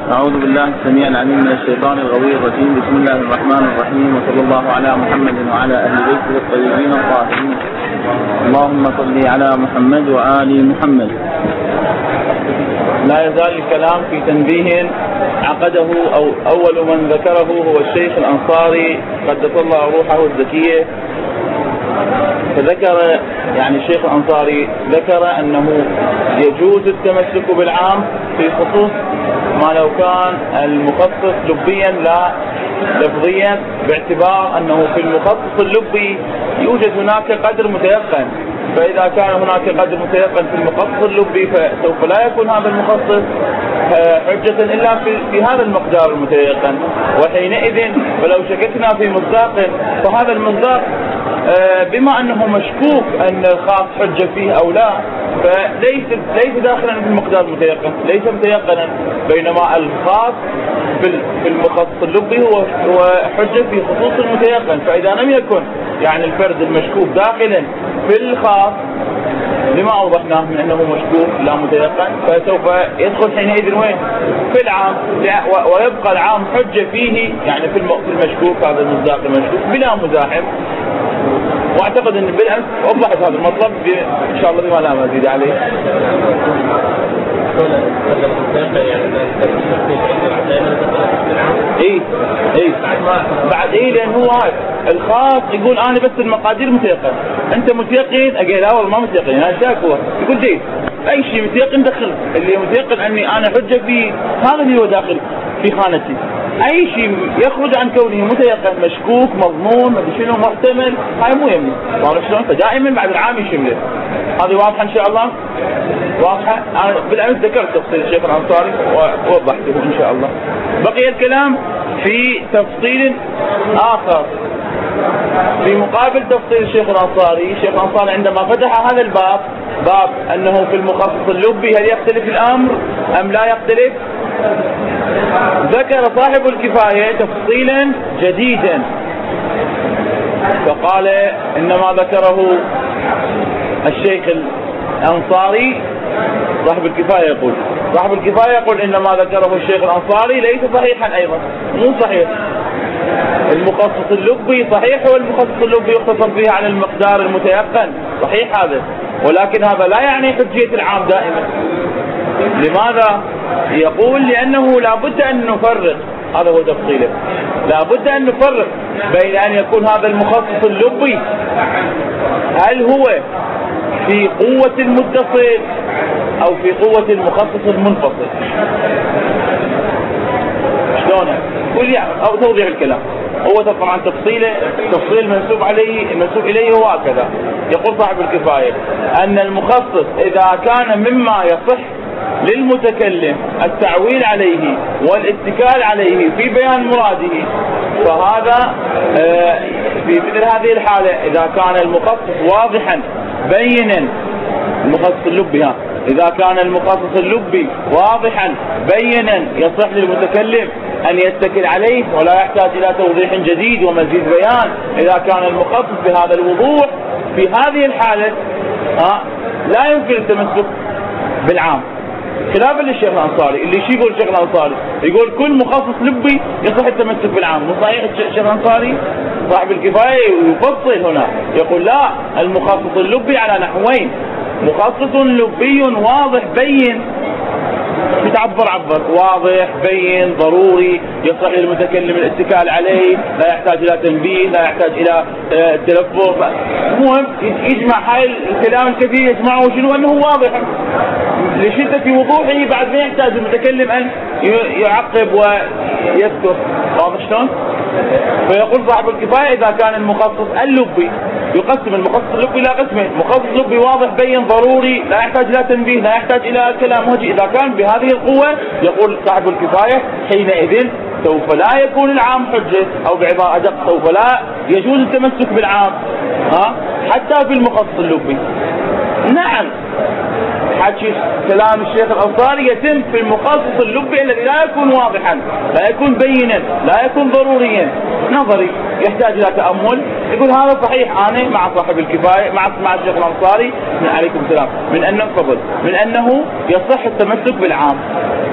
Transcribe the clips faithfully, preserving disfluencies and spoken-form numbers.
أعوذ بالله السميع العليم من الشيطان الغوي الرجيم. بسم الله الرحمن الرحيم، وصلى الله على محمد وعلى أهل بيته الطيبين الطاهرين. اللهم صل على محمد وآل محمد. لا يزال الكلام في تنبيه عقده أو أول من ذكره هو الشيخ الأنصاري قدس الله روحه الزكية. فذكر يعني الشيخ الأنصاري ذكر أنه يجوز التمسك بالعام في خصوص ما لو كان المخصص لبيا لا لفظيا، باعتبار أنه في المخصص اللبي يوجد هناك قدر متيقن، فإذا كان هناك قدر متيقن في المخصص اللبي فسوف لا يكون هذا المخصص حجة إلا في, في هذا المقدار المتيقن، وحينئذ فلو شككنا في مصداق فهذا المصداق بما أنه مشكوك أن الخاص حجة فيه أو لا فليس ليس داخلا في المقدار المتيقن، ليس متيقنا، بينما الخاص في المخصص اللبي هو هو حجة في خصوص المتيقن. فإذا لم يكن يعني الفرد المشكوك داخلا في الخاص لما أوضحناه من أنه مشكوك لا متيقن، فسوف يدخل حينئذ وين؟ في العام، ويبقى العام حجة فيه يعني في المشكوك، هذا المصداق المشكوك بلا مزاحم. واعتقد ان بالامس وضحت هذا المطلب ان شاء الله بما لا مزيد عليه. اي اي بعد ايه لان هو الخاص يقول انا بس المقادير متيقن، انت متيقن؟ اقول لا والله ما متيقن، انا شاك هو يقول جيد اي شيء متيقن دخل، اللي متيقن اني انا حجه فيه هذا اللي هو داخل في خانتي. اي شيء يخرج عن كونه متيقن مشكوك مضمون ما شنو محتمل هاي مو يمني، عرفت شلون؟ فدائما بعد العام يشمله. هذه واضحه ان شاء الله؟ واضحه؟ انا بالامس ذكرت تفصيل الشيخ الانصاري ووضحته ان شاء الله. بقي الكلام في تفصيل اخر في مقابل تفصيل الشيخ الانصاري. الشيخ الانصاري عندما فتح هذا الباب، باب انه في المخصص اللبي هل يختلف الامر ام لا يختلف، ذكر صاحب الكفاية تفصيلا جديدا فقال انما ذكره الشيخ الانصاري. صاحب الكفاية يقول صاحب الكفاية يقول انما ذكره الشيخ الانصاري ليس صحيحا ايضا، مو صحيح. المخصص اللبي صحيح، هو المخصص اللبي يقتصر فيه على المقدار المتيقن، صحيح هذا، ولكن هذا لا يعني حجية العام دائما. لماذا؟ يقول لأنه لابد أن نفرق، هذا هو تفصيله، لابد أن نفرق بين أن يكون هذا المخصص اللبي هل هو في قوة المتصل أو في قوة المخصص المنفصل. شلون؟ قل يعني أو توضيح الكلام. هو طبعا تفصيله تفصيل المنسوب عليه المنسوب إليه هو هكذا. يقول صاحب الكفاية أن المخصص إذا كان مما يصح للمتكلم التعويل عليه والاتكال عليه في بيان مراده، فهذا في مثل هذه الحالة إذا كان المخصص واضحا بينا، المخصص اللبي ها إذا كان المخصص اللبي واضحا بينا يصح للمتكلم أن يتكل عليه ولا يحتاج إلى توضيح جديد ومزيد بيان. إذا كان المخصص بهذا الوضوح في هذه الحالة ها لا يمكن التمسك بالعام، خلافا للشيخ الانصاري. اللي شي يقول الشيخ الانصاري؟ يقول كل مخصص لبي يصح التمسك بالعام. مو صحيح الشيخ الانصاري؟ صاحب الكفايه يفصل هنا يقول لا، المخصص اللبي على نحوين: مخصص لبي واضح بين، يتعبر عبر واضح بين ضروري يصح للمتكلم الاتكال عليه، لا يحتاج الى تنبيه، لا يحتاج الى تلفظ، المهم يجمع هاي الكلام الكثير يجمعه شنو انه واضح لشدة وضوحه، بعد ما يحتاج المتكلم ان يعقب ويذكر. واضح شلون؟ فيقول صاحب الكفاية اذا كان المخصص اللبي، يقسم المخصص اللبي الى قسمين: مخصص لبي واضح بين ضروري لا يحتاج الى تنبيه لا يحتاج الى كلام وجهي. اذا كان بهذه القوة يقول صاحب الكفاية حينئذ سوف لا يكون العام حجة، او بعبارة ادق سوف لا يجوز التمسك بالعام ها حتى في المخصص اللبي. نعم، حكي كلام الشيخ الأنصاري يتم في المخصص اللبي الذي لا يكون واضحا، لا يكون بينا، لا يكون ضروريا، نظري يحتاج الى تأمل. يقول هذا صحيح، انا مع صاحب الكفاية مع مع الشيخ الأنصاري من عليكم السلام من انه فضل من انه يصح التمسك بالعام.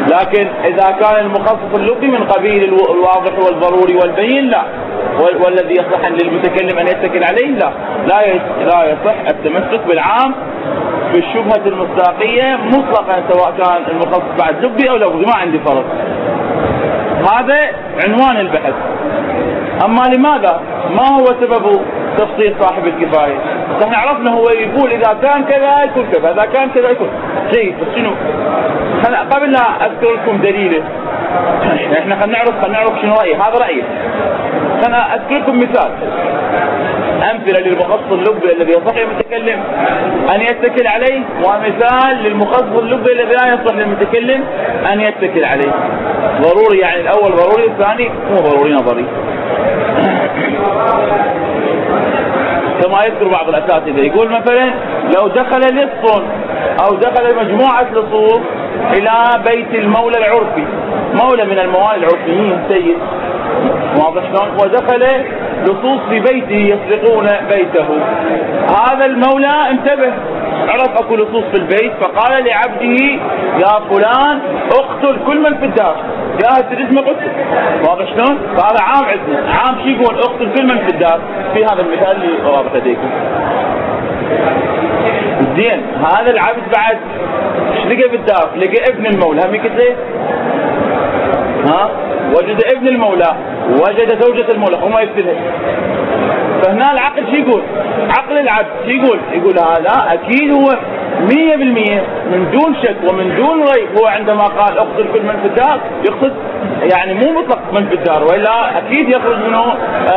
لكن إذا كان المخصص اللبي من قبيل الواضح والضروري والبين لا، والذي يصح للمتكلم أن يتكل عليه لا لا لا يصح التمسك بالعام في الشبهة المصداقية مطلقا، سواء كان المخصص بعد لبي أو لفظي، ما عندي فرق. هذا عنوان البحث. أما لماذا؟ ما هو سبب تفصيل صاحب الكفاية؟ احنا عرفنا هو يقول إذا كان كذا يكون كذا، إذا كان كذا يكون جيد. بس شنو؟ قبل لا أذكر لكم دليله، احنا خلينا نعرف خلينا نعرف شنو رأيه. هذا رأيه. خلينا أذكر لكم مثال، أمثلة للمخصص اللبي الذي يصح للمتكلم أن يتكل عليه، ومثال للمخصص اللبي الذي لا يصح للمتكلم أن يتكل عليه. ضروري يعني الأول ضروري، الثاني مو ضروري نظري. كما يذكر بعض الأساتذة يقول مثلا لو دخل لص أو دخل مجموعة لصوص إلى بيت المولى العرفي، مولى من الموالي العرفيين سيد، واضح شلون؟ ودخل لصوص في بيته يسرقون بيته. هذا المولى انتبه، عرف اكو لصوص في البيت، فقال لعبده يا فلان اقتل كل من في الدار، جاهز اسمه قتل. واضح شلون؟ فهذا عام عندنا، عام شي يقول اقتل كل من في الدار في هذا المثال اللي واضح لديكم. زين، هذا العبد بعد ايش لقى بالدار؟ لقى ابن المولى، هم يقتله؟ ها؟ وجد ابن المولى، وجد زوجة المولى، هو ما يقتلها. فهنا العقل شو يقول؟ عقل العبد شو يقول؟ يقول هذا اكيد هو مية بالمية من دون شك ومن دون ريب، هو عندما قال اقتل كل من في الدار يقصد يعني مو مطلق من في الدار، والا اكيد يخرج منه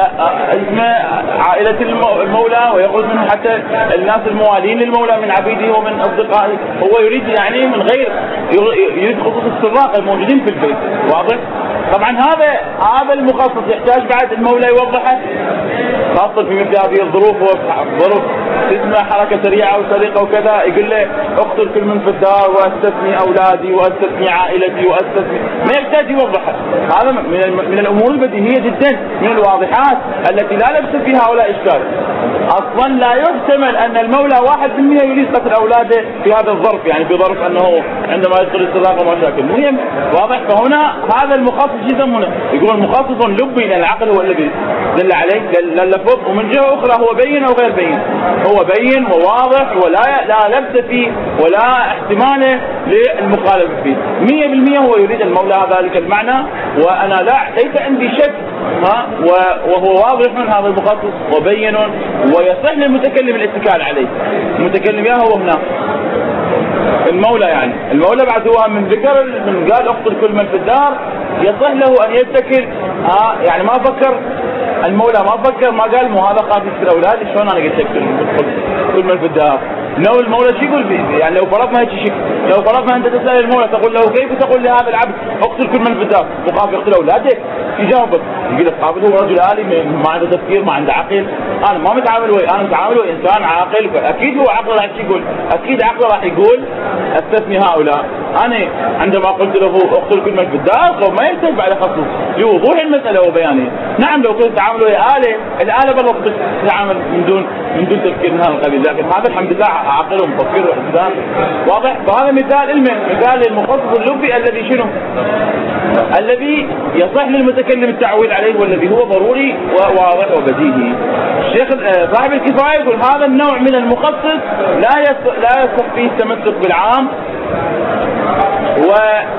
اسمه عائلة المولى، ويخرج منه حتى الناس الموالين للمولى من عبيده ومن اصدقائه. هو يريد يعني من غير، يريد خصوص السراق الموجودين في البيت. واضح؟ طبعا هذا هذا المخصص يحتاج بعد المولى يوضحه، خاصة في مثل هذه الظروف، ظروف اسمها حركة سريعة وسرقة وكذا، يقول له اقتل كل من في الدار واستثني اولادي واستثني عائلتي واستثني، ما يحتاج يوضحها. هذا من من الامور البديهية جدا، من الواضحات التي لا لبس فيها ولا اشكال. اصلا لا يحتمل ان المولى واحد بالمئة يريد قتل اولاده في هذا الظرف، يعني في ظرف انه عندما يدخل السراقة ومشاكل مهم. واضح؟ فهنا هذا المخصص يسمونه، يقول مخصص لبي لان العقل هو الذي دل عليه اللفظ، ومن جهة اخرى هو بين او غير بين، هو بين وواضح ولا لا لبس فيه ولا احتمال للمخالفة فيه. مية بالمئة هو يريد المولى ذلك المعنى، وانا لا ليس عندي شك ها، وهو واضح من هذا المخصص وبين، ويصح للمتكلم الاتكال عليه. المتكلم يا هو هنا المولى، يعني المولى بعد هو من ذكر من قال اقتل كل من في الدار، يصح له ان يتكل. ها يعني ما فكر المولى، ما فكر، ما قال مو هذا قاعد يقتل اولادي، شلون انا قلت كل من في الدار؟ لو المولى شو يقول فيه؟ يعني لو فرضنا هيك شيء، لو فرضنا انت تسال المولى تقول له كيف تقول لهذا العبد اقتل كل من في الدار وخاف يقتل اولادك؟ يجاوبك يقول لك قابل هو رجل آلي ما عنده تفكير، ما عنده عقل، انا ما متعامل وياه، انا متعامل ويا انسان عاقل، اكيد هو عقله راح يقول، اكيد عقله راح يقول استثني هؤلاء. انا عندما قلت له اقتل كل من في الدار ما يحتاج على خصوص لوضوح المساله وبيانها. نعم لو كنت تعامل ويا آلة، الآلة برضه تتعامل من دون من دون تفكير من هذا القبيل، لكن هذا الحمد لله عاقل ومفكر وانسان. واضح؟ فهذا مثال علمي، مثال للمخصص اللبي الذي شنو؟ الذي يصح للمتكلم التعويل عليه، والذي هو ضروري وواضح وبديهي. الشيخ صاحب الكفاية يقول هذا النوع من المخصص لا لا يصح فيه التمسك بالعام، و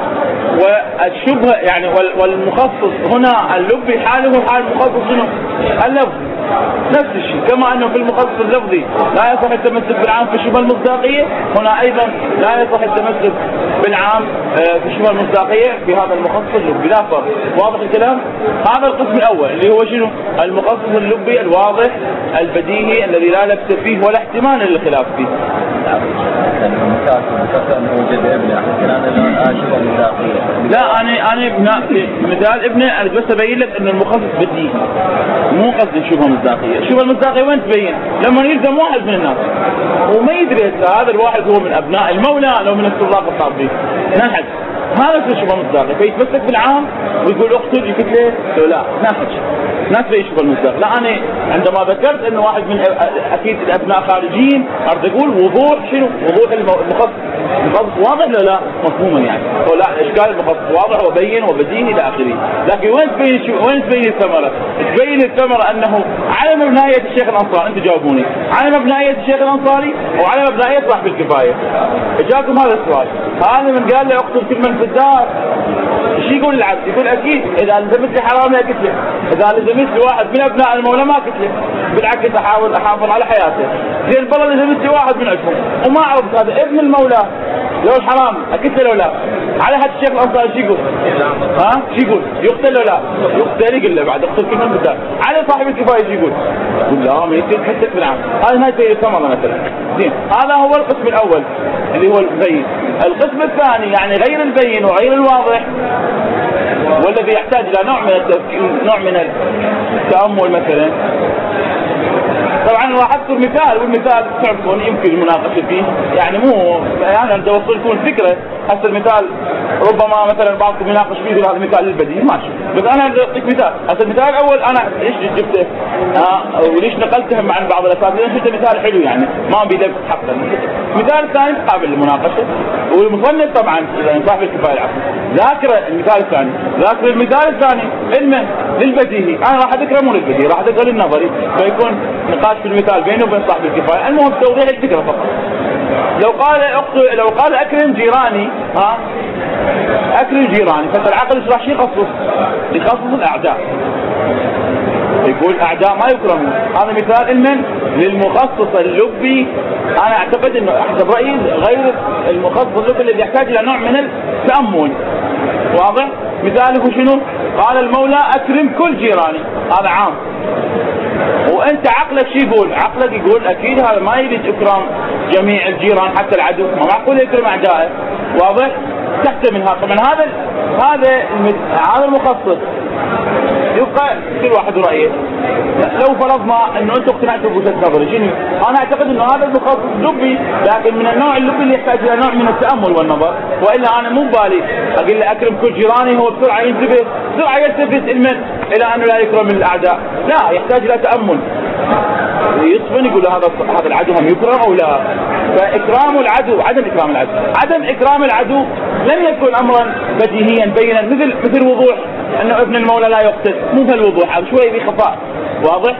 والشبهة يعني والمخصص هنا اللبي حاله حال المخصص شنو؟ اللفظ نفس الشيء، كما انه في المخصص اللفظي لا يصح التمسك بالعام في الشبهة المصداقية، هنا ايضا لا يصح التمسك بالعام في الشبهة المصداقية في هذا المخصص اللبي، لا فرق. واضح الكلام؟ هذا القسم الاول اللي هو شنو؟ المخصص اللبي الواضح البديهي الذي لا لبس فيه ولا احتمال للخلاف فيه. لا انا انا مثال ابني انا بس ابين لك ان المخصص بديهي، مو قصدي الشبهه المصداقيه. الشبهه المصداقيه وين تبين؟ لما يلزم واحد من الناس وما يدري هذا الواحد هو من ابناء المولى لو من السراق الخاصين، نحج هذا الشبهه المصداقيه، فيتمسك بالعام ويقول اقتل يقتله، لا نحج. ناس بيشوف المصداق. لا انا عندما ذكرت انه واحد من اكيد الابناء خارجيين اريد اقول وضوح شنو؟ وضوح المخصص. المخصص واضح ولا لا؟ مفهوما يعني. لا اشكال المخصص واضح وبين وبدين الى اخره. لكن وين تبين وين تبين الثمره؟ تبين الثمره انه على مبنائيه الشيخ الانصاري، انتم جاوبوني، على مبنائيه الشيخ الانصاري او على مبنائيه صاحب الكفايه؟ اجاكم هذا السؤال. هذا من قال له اقتل كل من في الدار. ايش يقول العبد؟ يقول اكيد اذا لزمت لي حرام لا قتله، اذا لزمت لي واحد من ابناء المولى ما قتله، بالعكس احاول احافظ على حياته. زين بالله لزمت لي واحد من عندهم وما عرفت هذا ابن المولى لو الحرام اقتله لو لا؟ على هذا الشيخ الانصاري شو يقول؟ ها؟ شو يقول؟ يقتل لو لا؟ يقتل يقول له بعد اقتل كل من بالدار. على صاحب الكفايه شو يقول؟ يقول لا ما يصير حتى بالعام. هذا ما يصير ثمره مثلا. زين هذا هو القسم الاول اللي هو البين. القسم الثاني يعني غير البين وغير الواضح والذي يحتاج الى نوع من التفكير، نوع من التامل مثلا. طبعا راح اذكر مثال والمثال تعرفون يمكن المناقشه فيه يعني مو يعني بدي اوصل لكم الفكره. هسه المثال ربما مثلا بعضكم يناقش فيه هذا المثال البديهي ماشي، بس انا بدي اعطيك مثال. هسه المثال الاول انا ليش جبته آه وليش نقلته عن بعض الاساتذه؟ لان شفته مثال حلو يعني ما بيدك حقا. المثال الثاني قابل للمناقشه والمصنف طبعا صاحب الكفايه العفو ذاكره المثال الثاني، ذاكر المثال الثاني علما للبديهي. انا راح اذكره مو للبديهي، راح اذكره للنظري، فيكون نقاش في المثال بينه وبين صاحب الكفايه. المهم توضيح الفكره فقط. لو قال لو قال اكرم جيراني ها اكرم جيراني، فالعقل ايش راح يخصص؟ يخصص الاعداء. يقول اعداء ما يكرمون. هذا مثال علما للمخصص اللبي. انا اعتقد انه حسب رايي غير المخصص اللبي الذي يحتاج الى نوع من التامل. واضح؟ مثاله شنو؟ قال المولى اكرم كل جيراني، هذا عام. وانت عقلك شو يقول؟ عقلك يقول اكيد هذا ما يريد اكرام جميع الجيران حتى العدو، ما معقول يكرم اعدائه. واضح؟ تحتمل هذا. طبعا هذا هذا هذا المخصص يبقى كل واحد رايه. لو فرضنا انه انتم اقتنعتوا بوجهه نظري شنو؟ انا اعتقد انه هذا المخصص لبي، لكن من النوع اللبي اللي يحتاج الى نوع من التامل والنظر، والا انا مو ببالي اقول له اكرم كل جيراني هو بسرعه ينتبه، بسرعه يلتفت المن الى انه لا يكرم الاعداء، لا يحتاج الى تامل. يصفن يقول هذا هذا العدو هم يكرم او لا؟ فاكرام العدو عدم اكرام العدو، عدم اكرام العدو لم يكن امرا بديهيا بينا مثل مثل وضوح انه ابن المولى لا يقتل، مو بهالوضوح، شوي بخفاء. واضح؟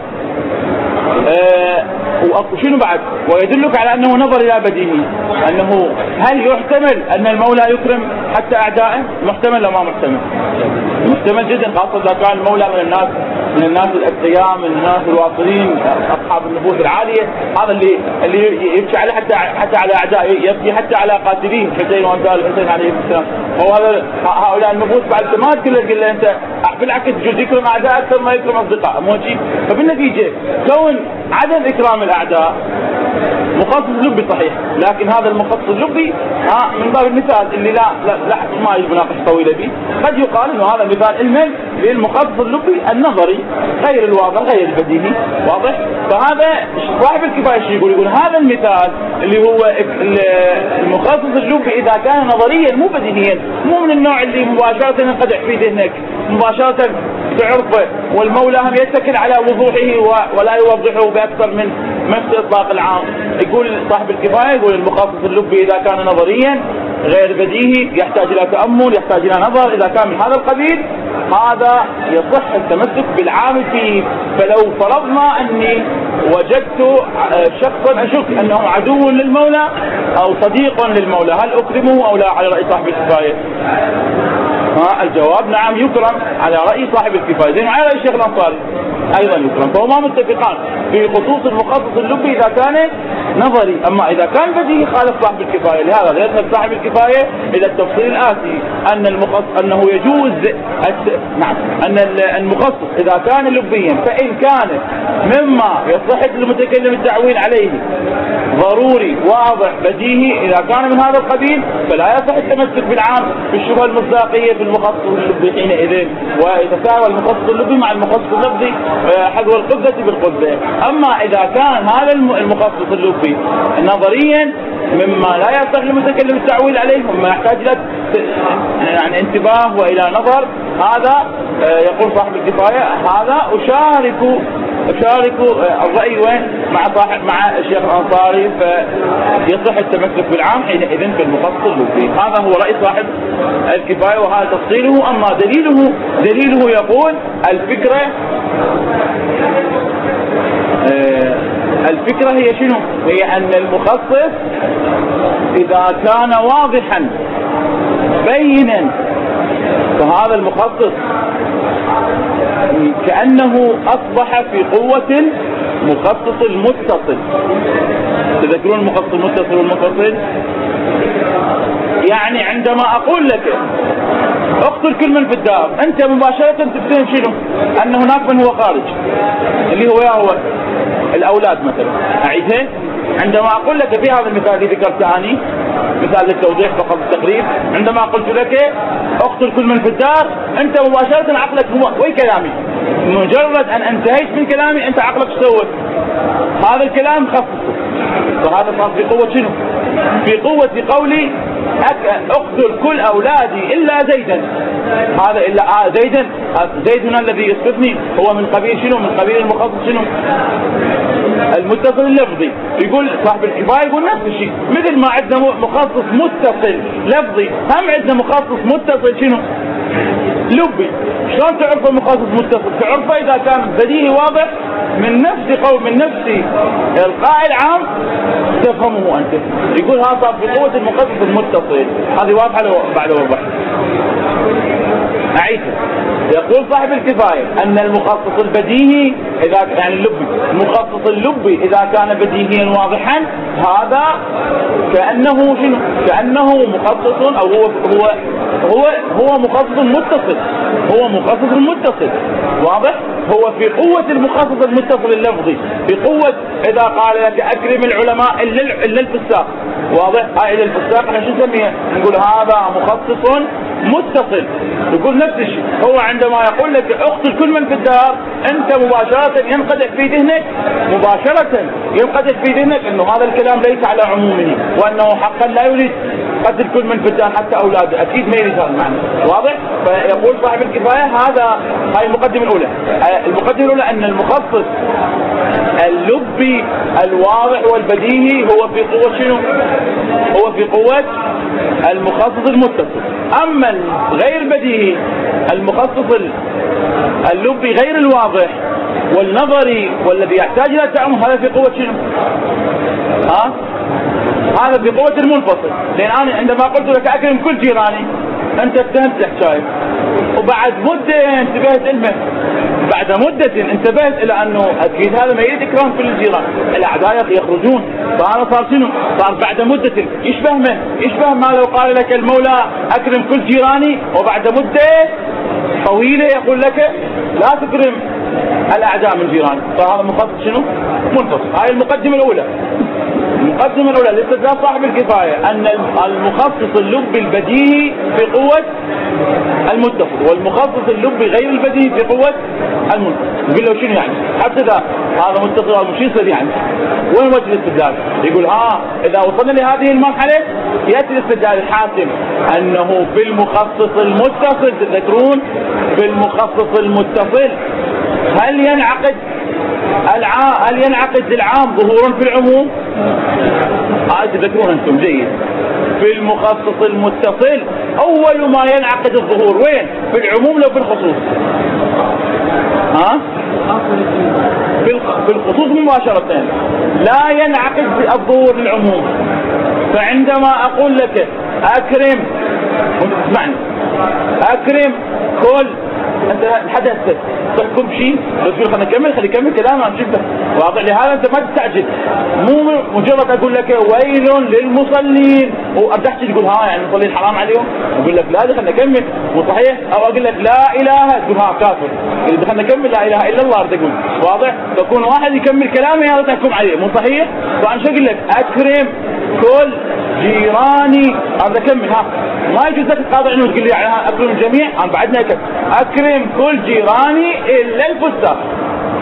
آه وشنو بعد؟ ويدلك على انه نظر الى بديهي، انه هل يحتمل ان المولى يكرم حتى اعدائه؟ محتمل ولا ما محتمل؟ محتمل جدا، خاصه اذا كان المولى من الناس من الناس الاتقياء، من الناس الواصلين اصحاب النفوس العاليه، هذا اللي اللي يبكي عليه حتى حتى على اعدائه، يبكي حتى على قاتلين حسين وامثال الحسين عليه السلام. هو هذا هؤلاء النفوس بعد ما تقول له انت بالعكس جزء يكرم اعداء اكثر ما يكرم اصدقاء، مو هيك؟ فبالنتيجه كون عدم اكرام الاعداء مخصص لبي صحيح، لكن هذا المخصص اللبي ها من باب المثال اللي لا لا, لا ما يجب مناقشه طويله به، قد يقال انه هذا مثال علما للمخصص اللبي النظري غير الواضح غير البديهي. واضح؟ فهذا صاحب الكفايه شو يقول؟ يقول هذا المثال اللي هو المخصص اللبي اذا كان نظريا مو بديهيا، مو من النوع اللي مباشره ينقدح في ذهنك مباشره تعرفه، والمولى هم يتكل على وضوحه ولا يوضحه باكثر من نفس الاطلاق العام. يقول صاحب الكفايه يقول المخصص اللبي اذا كان نظريا غير بديهي يحتاج الى تامل، يحتاج الى نظر، اذا كان من هذا القبيل هذا يصح التمسك بالعام فيه. فلو فرضنا اني وجدت شخصا اشك انه عدو للمولى او صديق للمولى، هل اكرمه او لا على راي صاحب الكفايه؟ ها الجواب نعم يكرم على راي صاحب الكفايه. زين على راي الشيخ الانصاري ايضا يكرم، فهما متفقان في خصوص المخصص اللبي اذا كان نظري، اما اذا كان بديهي خالف صاحب الكفايه. لهذا يذهب صاحب الكفايه الى التفصيل الاتي ان المخصص انه يجوز الت... نعم ان المخصص اذا كان لبيا فان كان مما يصح للمتكلم التعويل عليه ضروري واضح بديهي، اذا كان من هذا القبيل فلا يصح التمسك بالعام في الشبهه المصداقيه في المخصص اللبي حينئذ، ويتساوى المخصص اللبي مع المخصص اللفظي حذو القذة بالقذة. أما إذا كان هذا المخصص اللبي نظريا مما لا يصح للمتكلم التعويل عليه ومما يحتاج إلى يعني انتباه وإلى نظر، هذا يقول صاحب الكفاية هذا أشارك أشارك الرأي وين مع صاحب مع الشيخ الأنصاري، فيصح التمسك بالعام حينئذ في المخصص اللبي. هذا هو رأي صاحب الكفاية وهذا تفصيله. أما دليله دليله يقول الفكرة الفكرة هي شنو؟ هي أن المخصص إذا كان واضحا بينا فهذا المخصص كأنه أصبح في قوة مخصص المتصل. تذكرون المخصص المتصل والمنفصل؟ يعني عندما أقول لك اقتل كل من في الدار، أنت مباشرة تفتهم شنو؟ أن هناك من هو خارج اللي هو يا هو الأولاد مثلا. أعيدها؟ عندما أقول لك في هذا المثال الذي ذكرته أنا مثال للتوضيح فقط التقريب، عندما قلت لك اقتل كل من في الدار، أنت مباشرة عقلك هو وين كلامي؟ مجرد أن انتهيت من كلامي أنت عقلك سوى هذا الكلام خصصه، فهذا صار في قوة شنو؟ في قوة قولي اقتل كل أولادي إلا زيدا. هذا إلا آه زيدا، زيد هنا الذي يسقطني هو من قبيل شنو؟ من قبيل المخصص شنو؟ المتصل اللفظي. يقول صاحب الكفاية يقول نفس الشيء، مثل ما عندنا مخصص متصل لفظي هم عندنا مخصص متصل شنو؟ لبي. شلون تعرف المخصص متصل؟ تعرفه إذا كان بديهي واضح من نفس قول من نفس القائل عام تفهمه أنت. يقول هذا صار في قوة المخصص المتصل. هذه واضحة بعد وضح. أعيدها. يقول صاحب الكفاية أن المخصص البديهي إذا يعني اللبي المخصص اللبي إذا كان بديهيا واضحا هذا كأنه شنو؟ كأنه مخصص أو هو هو هو هو مخصص متصل. هو مخصص متصل واضح؟ هو في قوة المخصص المتصل اللفظي، في قوة إذا قال لك أكرم العلماء إلا إلا الفساق. واضح؟ هاي إلا الفساق احنا شو نسميها؟ نقول هذا مخصص متصل. يقول نفس الشيء، هو عندما يقول لك اقتل كل من في الدار انت مباشرة ينقدح في ذهنك مباشرة ينقدح في ذهنك انه هذا الكلام ليس على عمومه، وانه حقا لا يريد قتل كل من في الدار حتى اولاده، اكيد ما يريد هذا المعنى. واضح؟ فيقول صاحب الكفاية هذا هاي المقدمة الاولى. المقدمة الاولى ان المخصص اللبي الواضح والبديهي هو في قوة شنو؟ هو في قوة المخصص المتصل. اما غير بديهي المخصص اللبي غير الواضح والنظري والذي يحتاج الى تعمم هذا في قوة شنو؟ ها؟ هذا في قوة المنفصل. لان انا عندما قلت لك اكرم كل جيراني انت اتهمت الحكاية، وبعد مدة انتبهت المه بعد مدة انتبهت الى انه اكيد هذا ما يريد اكرام كل الجيران، الاعداء يخرجون، فهذا صار شنو؟ صار بعد مدة يشبه من؟ يشبه ما لو قال لك المولى اكرم كل جيراني وبعد مدة طويلة يقول لك لا تكرم الاعداء من جيرانك، فهذا مخصص شنو؟ منفصل. هاي المقدمة الاولى. المقدمة الاولى لاستدلال صاحب الكفاية ان المخصص اللبي البديهي في قوة المتصل، والمخصص اللبي غير البديهي في قوة المنفصل. يقول له شنو يعني؟ حتى اذا هذا متصل هذا مش يصير يعني. وين وجه الاستدلال؟ يقول ها اذا وصلنا لهذه المرحلة ياتي الاستدلال الحاسم انه في المخصص المتصل، تذكرون في المخصص المتصل هل ينعقد العام هل ينعقد العام ظهورا في العموم؟ هاي تذكرون انتم جيد. في المخصص المتصل اول ما ينعقد الظهور وين؟ في العموم لو في الخصوص؟ ها؟ في الخصوص مباشرة لا ينعقد الظهور للعموم. فعندما اقول لك اكرم، اسمعني، اكرم كل انت لحد هسه تحكم شيء لو تقول خلينا نكمل خلي نكمل كلام عم شفته واضح. لهذا انت ما تستعجل، مو مجرد اقول لك ويل للمصلين وابدا احكي تقول ها يعني المصلين حرام عليهم، اقول لك لا خلينا نكمل مو صحيح، او اقول لك لا اله تقول ها كافر، اذا خلينا نكمل لا اله الا الله اريد اقول واضح. بكون واحد يكمل كلامي هذا تحكم عليه مو صحيح. فانا شو اقول لك اكرم كل جيراني هذا اكمل ها ما يجوز لك تقاطع انه تقول لي يعني اكرم الجميع. انا بعدنا اكرم كل جيراني الا الفساق.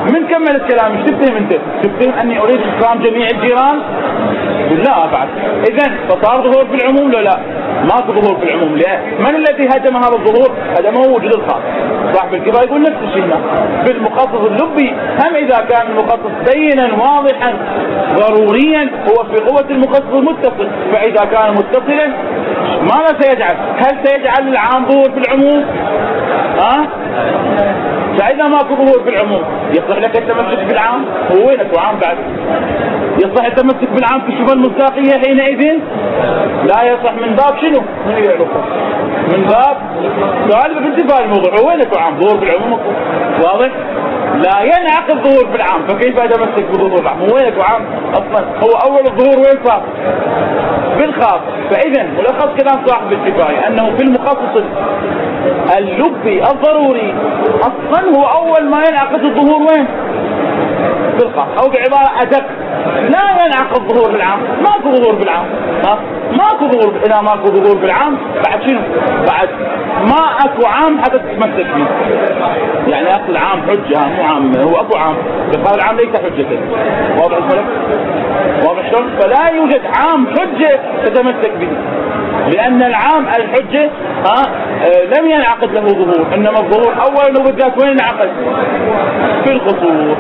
من كمل الكلام ايش تفهم انت؟ تفهم اني اريد اكرام جميع الجيران؟ لا بعد. اذا فصار ظهور في العموم لو لا؟ ماكو ظهور في العموم. ليه؟ من الذي هدم هذا الظهور؟ هدمه وجود الخاص. صاحب الكفاية يقول نفس الشيء هنا في المخصص اللبي، هم اذا كان المخصص بينا واضحا ضروريا هو في قوة المخصص المتصل، فاذا كان متصلا ماذا سيجعل؟ هل سيجعل العام ظهور في العموم؟ ها؟ أه؟ فإذا ماكو ظهور في العموم يصح لك التمسك بالعام؟ هو وينك وعام بعد؟ يصح التمسك بالعام في الشبهة المصداقية حينئذ؟ لا يصح. من باب شنو؟ من يعرفه؟ من باب غالبا بانتفاء الموضوع. هو وينك وعام؟ ظهور في العموم واضح؟ لا ينعقد ظهور في العام، فكيف اتمسك بظهور العام؟ هو وينك وعام؟ اصلا هو اول الظهور وين صار؟ بالخاص. فاذا ملخص كلام صاحب الكفاية انه في المخصص اللبي الضروري اصلا هو اول ما ينعقد الظهور وين؟ بالخاص. او بعبارة ادق لا ينعقد ظهور بالعام. ماكو ظهور بالعام. ها؟ ماكو ظهور. اذا ماكو ظهور بالعام بعد شنو؟ بعد ما اكو عام حتى تتمسك فيه. يعني اصل العام حجة مو عام، هو اكو عام بس هذا العام ليس حجة. واضح الفرق؟ واضح شلون؟ فلا يوجد عام حجة تتمسك به، لأن العام الحجة ها آه لم ينعقد له ظهور، إنما الظهور أولا وبالذات وين ينعقد؟ في الخصوص.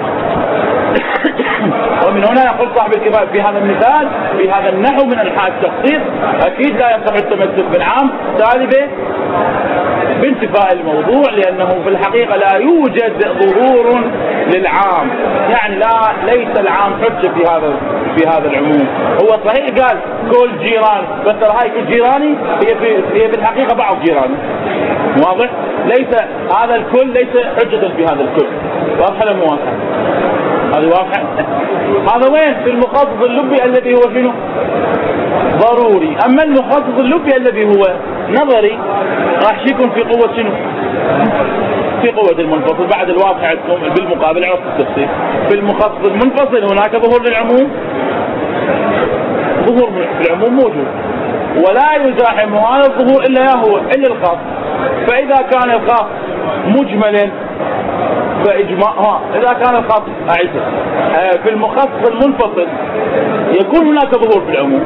ومن هنا يقول صاحب الكفاية في هذا المثال في هذا النحو من أنحاء التخصيص أكيد لا يصح التمسك بالعام ثالثة بانتفاء الموضوع، لأنه في الحقيقة لا يوجد ظهور للعام. يعني لا ليس العام حجة في هذا في هذا العموم. هو صحيح قال كل جيران، بس ترى هاي كل جيراني هي في هي في الحقيقة بعض جيراني. واضح؟ ليس هذا الكل ليس حجة في هذا الكل. واضحة ولا مو واضحة؟ هذه واضحة. هذا وين؟ في المخصص اللبي الذي هو شنو؟ ضروري. أما المخصص اللبي الذي هو نظري راح يكون في قوة شنو؟ في قوة المنفصل. بعد الواضح عندكم بالمقابل عرفت التفصيل. في المخصص المنفصل هناك ظهور للعموم، ظهور في العموم موجود ولا يزاحم هذا الظهور إلا يا هو إلا الخاص. فإذا كان الخاص مجملا فإجماع ها إذا كان الخاص أعيده آه في المخصص المنفصل يكون هناك ظهور في العموم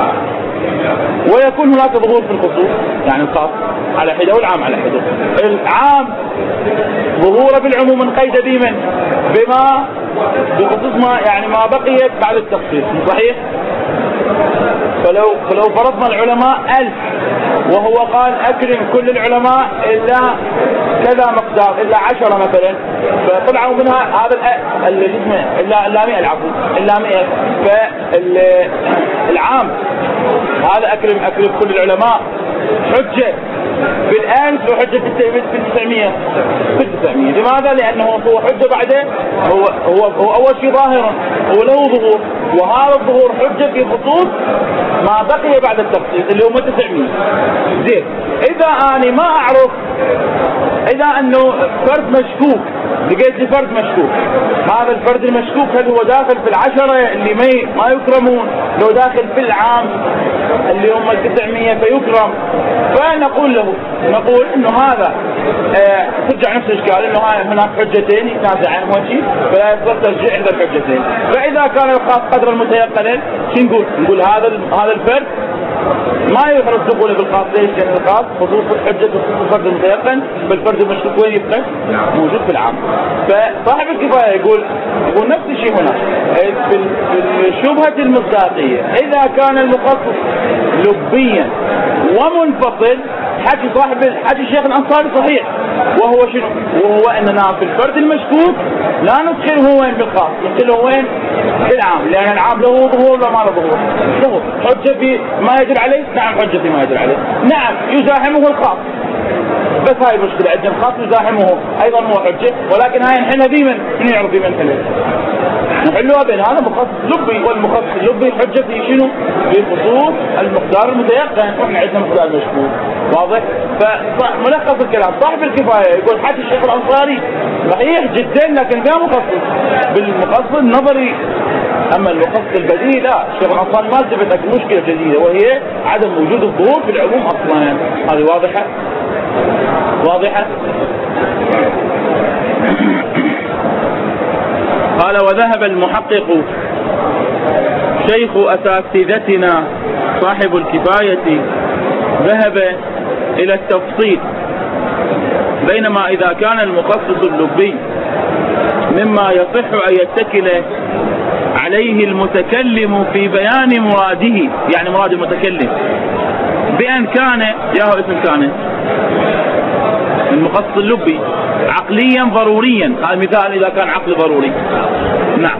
ويكون هناك ظهور في الخصوص. يعني الخاص على حده والعام على حده. العام ظهوره بالعموم انقيد بمن؟ بما بخصوص ما يعني ما بقيت بعد التخصيص. صحيح؟ فلو فلو فرضنا العلماء ألف وهو قال أكرم كل العلماء إلا كذا مقدار إلا عشرة مثلا، فطلعوا منها هذا اللي اسمه إلا إلا مئة العفو إلا مئة. فالعام هذا أكرم أكرم كل العلماء حجة بالألف وحجة في التسعمية في التسعمية. لماذا؟ لأنه هو حجة بعده هو هو هو أول شيء ظاهرا هو له ظهور، وهذا الظهور حجة في خصوص ما بقي بعد التخصيص اللي هم تسعمية. زين، إذا أنا ما أعرف إذا أنه فرد مشكوك، لقيت لي فرد مشكوك، هذا الفرد المشكوك هل هو داخل في العشرة اللي ما ما يكرمون؟ لو داخل في العام اللي هم التسعمية فيكرم. فنقول له نقول إنه هذا آه ترجع نفس الإشكال، إنه هناك حجتين يتنازع عنهم شيء فلا يصير ترجيع عند الحجتين. فإذا كان الخاص قدر المتيقن شو نقول؟ نقول هذا هذا الفرد ما يحرز دخوله بالخاص. ليش؟ لأن الخاص خصوص الحجة خصوص الفرد المتيقن، بالفرد المشكوك وين يبقى؟ موجود في العام. فصاحب الكفاية يقول يقول نفس الشيء هنا في الشبهة المصداقية. إذا كان المخصص لبيا ومنفصل، حكي صاحب حكي الشيخ الأنصاري صحيح، وهو شنو؟ وهو أننا في الفرد المشكوك لا ندخله وين بالخاص، ندخله وين؟ في العام، لأن العام له ظهور ولا ما له ظهور؟ له حجة في ما يدل عليه. نعم حجة في ما يدل عليه. نعم يزاحمه الخاص، بس هاي المشكلة عندنا الخاص يزاحمه أيضا هو حجة، ولكن هاي نحن بمن من يعرف بمن حلو نحلوها بين هذا مخصص لبي والمخصص اللبي حجة في شنو؟ في خصوص المقدار المتيقن، احنا عندنا مقدار مشكوك. واضح؟ فملخص الكلام صاحب الكفاية يقول حتى الشيخ الأنصاري صحيح جدا لكن فيها مخصص بالمخصص النظري. أما المخصص البديهي لا، الشيخ الأنصاري ما التفت لك مشكلة جديدة وهي عدم وجود الظهور في العموم أصلا. هذه واضحة؟ واضحة؟ قال وذهب المحقق شيخ أساتذتنا صاحب الكفاية ذهب إلى التفصيل، بينما إذا كان المخصص اللبي مما يصح أن يتكل عليه المتكلم في بيان مراده، يعني مراد المتكلم بأن كان ياهو اسم كان المخصص اللبي عقليا ضروريا، هذا مثال إذا كان عقل ضروري. نعم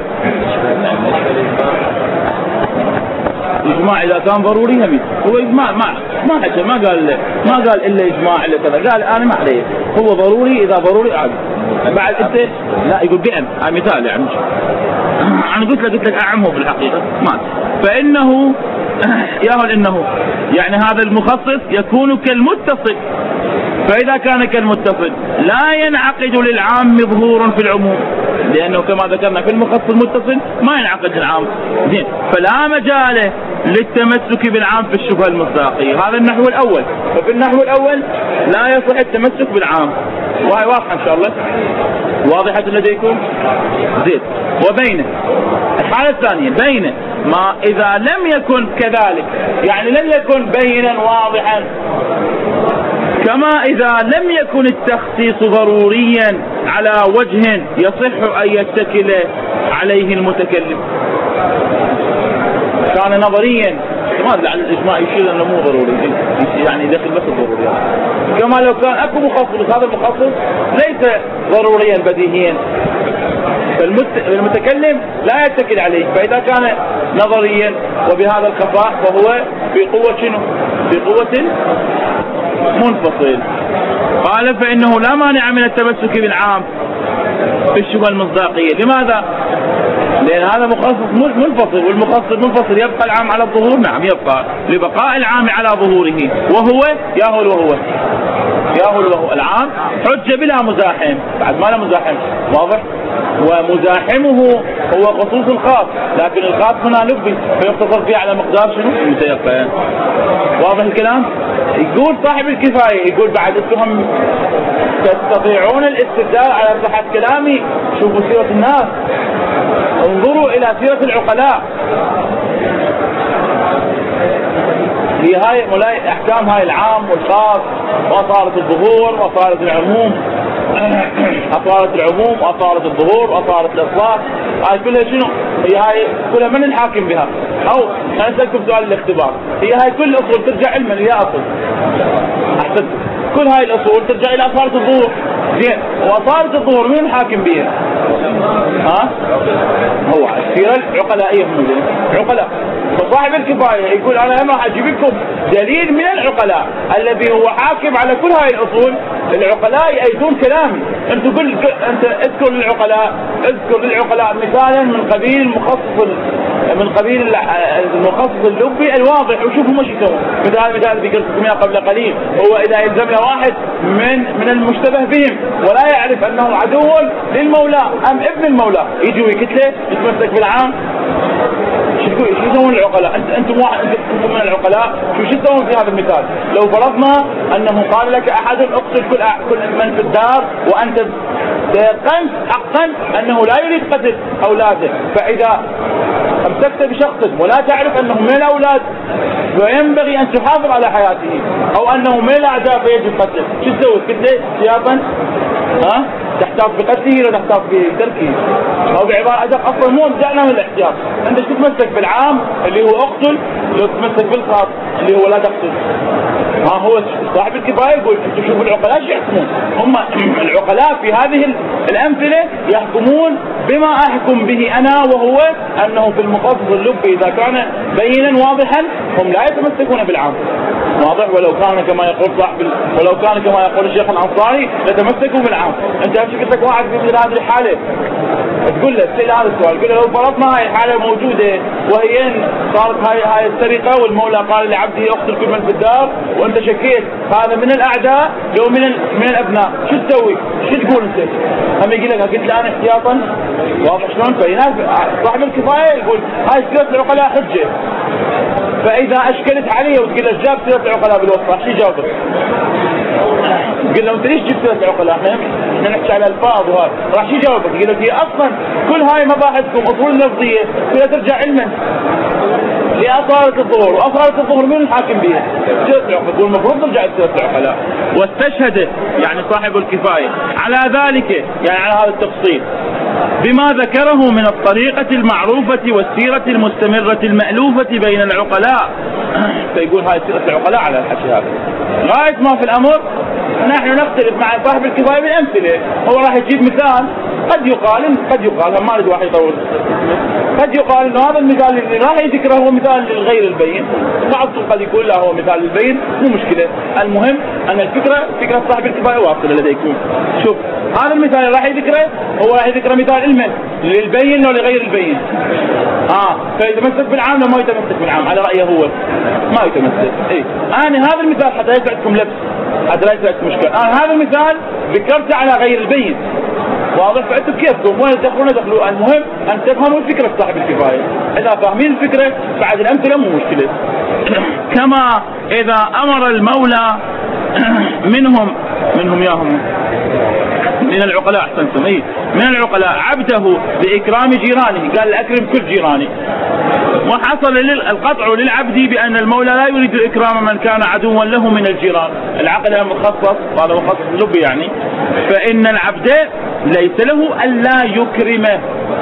إجماع إذا كان ضروري هم هو إجماع، ما ما حكى ما قال ما قال إلا إجماع إلا كذا، قال أنا ما عليه هو ضروري، إذا ضروري عادي. بعد أنت لا يقول بأن، هذا مثال يعني. أنا قلت لك قلت لك أعمه في الحقيقة ما، فإنه ياهل إنه يعني هذا المخصص يكون كالمتصل، فإذا كان كالمتصل لا ينعقد للعام ظهور في العموم، لأنه كما ذكرنا في المخصص المتصل ما ينعقد العام، زين، فلا مجال للتمسك بالعام في الشبهة المصداقية. هذا النحو الأول. ففي النحو الأول لا يصح التمسك بالعام، وهي واضحة إن شاء الله، واضحة لديكم؟ زين. وبينه الحالة الثانية بينه ما إذا لم يكن كذلك، يعني لم يكن بينا واضحا، كما إذا لم يكن التخصيص ضروريا على وجه يصح أن يتكل عليه المتكلم، كان نظريا ما لعل الإجماع يشير أنه مو ضروري، يعني داخل بس الضروري، كما لو كان أكو مخصص، هذا المخصص ليس ضروريا بديهيا، فالمتكلم لا يتكل عليه، فإذا كان نظريا وبهذا الخفاء فهو في قوة شنو؟ في قوة منفصل. قال فإنه لا مانع من التمسك بالعام في الشبهة المصداقية. لماذا؟ لأن هذا مخصص منفصل، والمخصص المنفصل يبقى العام على الظهور، نعم يبقى لبقاء العام على ظهوره، وهو ياهل وهو ياهل وهو العام حجة بلا مزاحم، بعد ما له مزاحم، واضح؟ ومزاحمه هو خصوص الخاص، لكن الخاص هنا لبي فيقتصر فيه على مقدار شنو؟ المتيقن. واضح الكلام؟ يقول صاحب الكفاية، يقول بعد انتم تستطيعون الاستدلال على صحة كلامي، شوفوا سيرة الناس، انظروا إلى سيرة العقلاء، هي هاي مولاي احكام هاي العام والخاص، وصارت الظهور وصارت العموم، اصارت العموم واصارت الظهور واصارت الاصلاح، هاي كلها شنو؟ هي هاي كلها من الحاكم بها؟ او انا اسالكم سؤال الاختبار، هي هاي كل الاصول ترجع علما هي اصل، احسن كل هاي الاصول ترجع الى اصارت الظهور، زين، واصارت الظهور مين الحاكم بها؟ ها؟ هو السيره العقلائيه هم عقلاء. فصاحب الكفاية يقول أنا هم راح أجيب لكم دليل من العقلاء الذي هو حاكم على كل هاي الأصول. العقلاء يأيدون كلامي، أنت قل أنت اذكر للعقلاء اذكر للعقلاء مثالا من قبيل المخصص من قبيل المخصص اللبي الواضح، وشوفوا مش يسوون. مثال مثال ذكرتكم اياه قبل قليل، هو إذا يلزم له واحد من من المشتبه بهم ولا يعرف أنه عدو للمولى أم ابن المولى، يجي ويكتله يتمسك بالعام. شو يسوون العقلاء؟ انت انتم واحد انتم من العقلاء، شو شو تسوون في هذا المثال؟ لو فرضنا انه قال لك احد اقتل كل كل من في الدار، وانت تيقنت حقا انه لا يريد قتل اولاده، فاذا امسكت بشخص ولا تعرف انه من الاولاد وينبغي ان تحافظ على حياته، او انه من الاعداء فيجب قتله، شو تسوي؟ كده سياقا ها؟ تحتاط بقتله ولا تحتاط بتركه؟ او بعبارة ادق اصلا مو ابدأنا من الاحتياط، انت تتمسك بالعام اللي هو اقتل، لو تتمسك بالخاص اللي هو لا تقتل. ها هو صاحب الكفاية يقول انتم شوفوا العقلاء شو يحكمون، هم العقلاء في هذه الامثلة يحكمون بما احكم به انا، وهو انه في المخصص اللبي اذا كان بينا واضحا هم لا يتمسكون بالعام، واضح؟ ولو كان كما يقول صاحب ولو كان كما يقول الشيخ الانصاري لتمسكوا بالعام. انت همشي قلت لك واحد في مثل هذه الحالة تقول له سئل هذا السؤال، تقول له لو فرضنا هاي الحالة موجودة وهي صارت هاي هاي السرقة والمولى قال لعبده اقتل كل من في الدار، وانت شكيت هذا من الاعداء لو من من الابناء، شو تسوي؟ شو تقول انت؟ هم يقول لك قلت الان احتياطا، واضح شلون؟ فهناك صاحب الكفاية يقول هاي سيرة العقلاء حجة. فاذا اشكلت عليه وتقول له جاب سيره العقلاء بالوسط راح يجاوبك؟ تقول له انت ليش جبت سيره العقلاء؟ احنا نحكي على الفاظ وهذا، راح يجاوبك يقول لك هي اصلا كل هاي مباحثكم اصول لفظيه كلها ترجع علما لأصالة الظهور، وأصالة الظهور من الحاكم بها؟ سيرة العقلاء، والمفروض ترجع سيرة العقلاء. واستشهد يعني صاحب الكفاية على ذلك، يعني على هذا التفصيل، بما ذكره من الطريقة المعروفة والسيرة المستمرة المألوفة بين العقلاء. فيقول هاي سيرة العقلاء على الحكي هذا. غاية ما في الأمر نحن نختلف مع صاحب الكفاية بالأمثلة. هو راح يجيب مثال، قد يقال قد يقال ما نريد واحد يطول، قد يقال انه هذا المثال اللي راح يذكره هو مثال للغير البين، بعضهم قد يقول لا هو مثال للبين، مو مشكله، المهم ان الفكره فكره صاحب الكفايه واصله لديكم. شوف هذا المثال اللي راح يذكره هو راح يذكره مثال المن للبين ولغير البين. اه فيتمسك بالعام لو ما يتمسك بالعام على رايه هو ما يتمسك. اي انا هذا المثال حتى لا يسعدكم لبس، حتى لا يسعدكم مشكله، انا هذا المثال ذكرته على غير البين، واضح؟ فانتم كيفكم وين تدخلون دخلوا، المهم ان تفهموا الفكره صاحب الكفايه. اذا فاهمين الفكره بعد الامثله مو مشكله. كما اذا امر المولى منهم منهم ياهم من العقلاء، احسنتم، اي من العقلاء عبده باكرام جيرانه، قال اكرم كل جيراني، وحصل القطع للعبد بان المولى لا يريد اكرام من كان عدوا له من الجيران. العقل المخصص هذا مخصص لب يعني، فان العبد ليس له الا يكرمه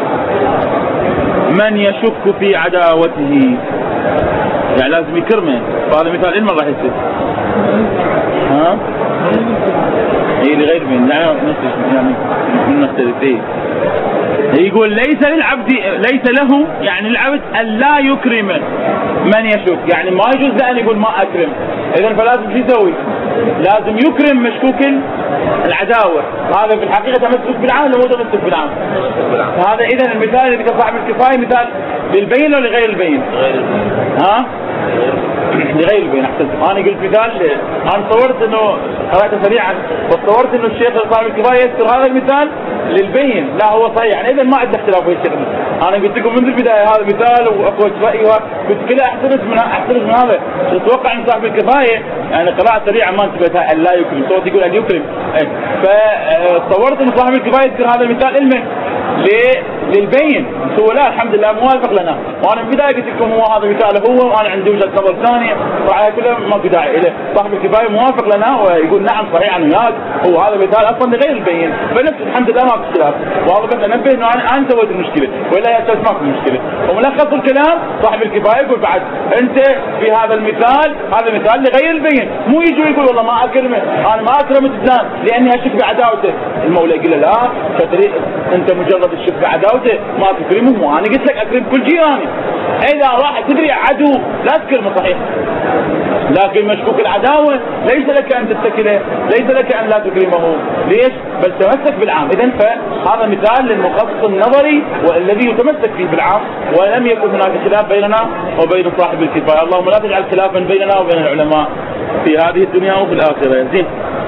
من يشك في عداوته، يعني لازم يكرمه. فهذا مثال علم راح يصير ها هي لغير من يعني من نختلف ايه. يقول ليس للعبد ليس له يعني العبد الا يكرم من يشك، يعني ما يجوز له ان يقول ما اكرم. اذا فلازم شو يسوي؟ لازم يكرم مشكوك العداوه. هذا في الحقيقه تمسك بالعام ولا مو تمسك بالعام؟ فهذا اذا المثال اللي ذكر صاحب الكفايه مثال للبين ولا لغير البين؟ ها؟ لغير البين. احسنت. انا قلت مثال، انا تصورت انه قراءته سريعا وتصورت انه الشيخ صاحب الكفايه يذكر هذا المثال للبين، لا هو صحيح، يعني اذا ما عندنا اختلاف في الشيخ. انا قلت لكم منذ البدايه هذا مثال واخوة رايها، قلت كذا احترز من احترز من هذا. اتوقع ان صاحب الكفايه يعني قراءه سريعه ما انتبهتها لا يكرم، صوت يقول ان يكرم، فتصورت ان صاحب الكفايه يذكر هذا المثال علمه للبين، هو لا الحمد لله موافق لنا. وانا في البدايه قلت لكم هو هذا مثاله هو، وانا عندي وجهه نظر ثانيه، فعلى كله ما في داعي له. صاحب الكفايه موافق لنا ويقول نعم صحيح انا وياك، هو هذا مثال اصلا لغير البين، فنفس الحمد لله ما في اختلاف. واضح بس انبه انه انا انا سويت المشكله، ولا يا استاذ ما في مشكله. وملخص الكلام صاحب الكفايه يقول بعد انت في هذا المثال، هذا مثال لغير البين، مو يجي يقول والله ما اكرمه، انا ما اكرمت فلان لاني اشك بعداوته. المولى يقول له لا، انت مجرد تشك بعداوته ما تكرمه، وانا قلت لك اكرم كل جيراني. اذا راح تدري عدو لا تكرمه صحيح، لكن مشكوك العداوه ليس لك ان تتكله، ليس لك ان لا تكرمه. ليش؟ بل تمسك بالعام. اذا فهذا مثال للمخصص النظري والذي يتمسك فيه بالعام، ولم يكن هناك خلاف بيننا وبين صاحب الكفايه. اللهم لا تجعل خلافا بيننا وبين العلماء في هذه الدنيا وفي الاخره. زين.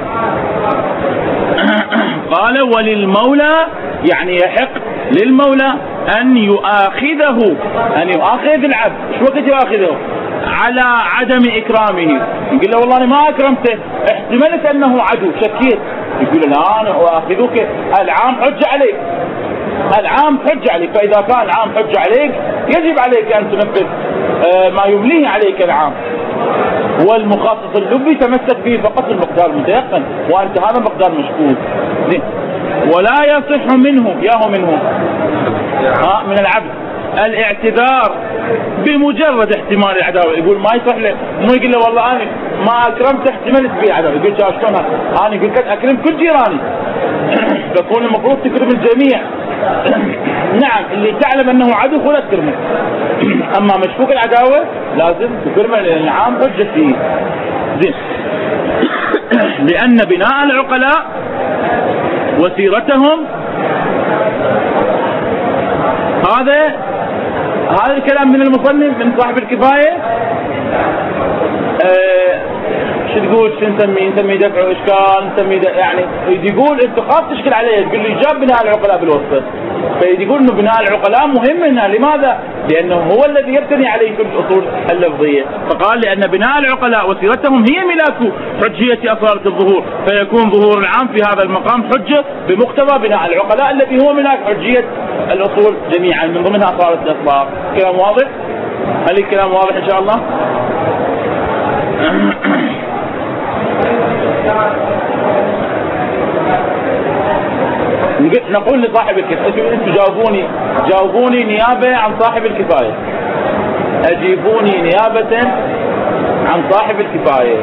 قال وللمولى يعني يحق للمولى أن يؤاخذه، أن يؤاخذ العبد. شو وقت يؤاخذه؟ على عدم إكرامه. يقول له والله أنا ما أكرمته، احتملت أنه عدو، شكيت. يقول له لا أنا أؤاخذك، العام حج عليك، العام حج عليك. فإذا كان العام حج عليك يجب عليك أن تنفذ ما يمليه عليك العام. والمخصص اللبي تمسك به فقط المقدار المتيقن، وأنت هذا مقدار مشكوك. ولا يصح منه ياهو منه ها من العبد الاعتذار بمجرد احتمال العداوه. يقول ما يصح له، مو يقول له والله انا ما اكرمت احتملت به عداوه. يقول شلون انا قلت لك اكرم كل جيراني، تكون المفروض تكرم الجميع. نعم اللي تعلم انه عدو فلا تكرمه، اما مشكوك العداوه لازم تكرمه لان العام حجه فيه. زين. لان بناء العقلاء وسيرتهم هذا هذا الكلام من المصنف من صاحب الكفايه. أه شو تقول؟ شو نسميه؟ نسميه دفع اشكال، نسميه يعني يقول انت خاص تشكل عليه، تقول لي جاب بناء العقلاء بالوسط. فيقول انه بناء العقلاء مهم هنا. لماذا؟ لأنه هو الذي يبتني عليه في الأصول اللفظية. فقال لأن بناء العقلاء وسيرتهم هي ملاك حجية أصالة الظهور، فيكون ظهور العام في هذا المقام حجة بمقتضى بناء العقلاء الذي هو ملاك حجية الأصول جميعا من ضمنها أصالة الأصلاح. كلام واضح؟ هل الكلام واضح إن شاء الله؟ نقول لصاحب الكفاية، انتم جاوبوني جاوبوني نيابة عن صاحب الكفاية، اجيبوني نيابة عن صاحب الكفاية.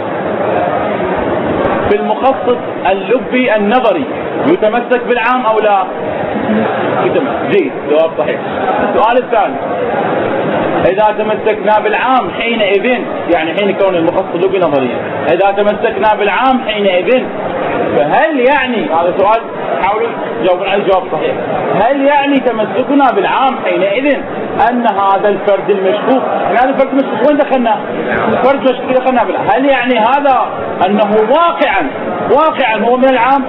في المخصص اللبي النظري يتمسك بالعام او لا؟ جيد، جواب صحيح. السؤال الثاني، إذا تمسكنا بالعام حينئذ، يعني حين كون المخصص اللبي نظريا، إذا تمسكنا بالعام حينئذ فهل يعني، هذا سؤال حاولوا تجاوبون عليه جواب صحيح، هل يعني تمسكنا بالعام حينئذ أن هذا الفرد المشكوك، هذا الفرد المشكوك وين دخلنا؟ الفرد المشكوك دخلنا بالعام، هل يعني هذا أنه واقعا واقعا هو من العام؟